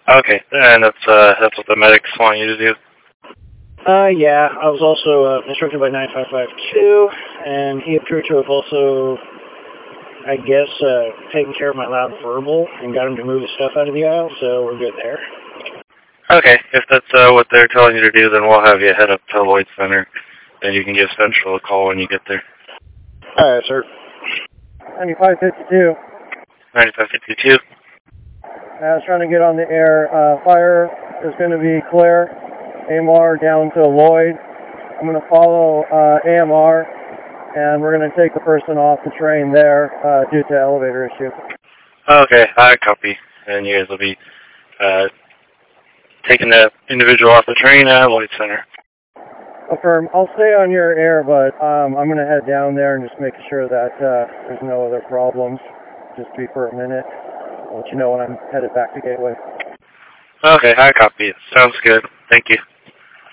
Okay, and that's what the medics want you to do? Yeah, I was also instructed by 9552, and he appeared to have also, I guess, taken care of my loud verbal and got him to move his stuff out of the aisle, so we're good there. Okay, if that's what they're telling you to do, then we'll have you head up to Lloyd Center, and you can give Central a call when you get there. Alright, sir. 9552. 9552. I was trying to get on the air. Fire is going to be clear. AMR down to Lloyd. I'm going to follow AMR, and we're going to take the person off the train there due to elevator issue. Okay, I copy. And you guys will be taking that individual off the train at Lloyd Center. Affirm. I'll stay on your air, but I'm going to head down there and just make sure that there's no other problems. Just be for a minute. I'll let you know when I'm headed back to Gateway. Okay, I copy. Sounds good. Thank you.